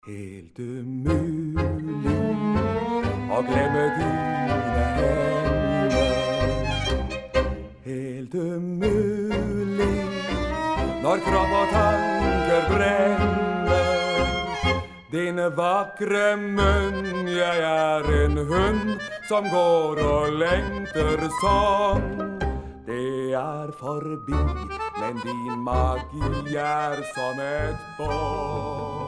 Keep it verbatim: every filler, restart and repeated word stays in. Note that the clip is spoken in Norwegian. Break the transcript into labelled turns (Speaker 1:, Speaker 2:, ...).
Speaker 1: Helt umulig å glemme dine hender. Helt umulig når kropp og tanker brenner. Din vakre munn, jeg er en hund som går og lengter sånn. Det er forbi, men din magi er som et bånd.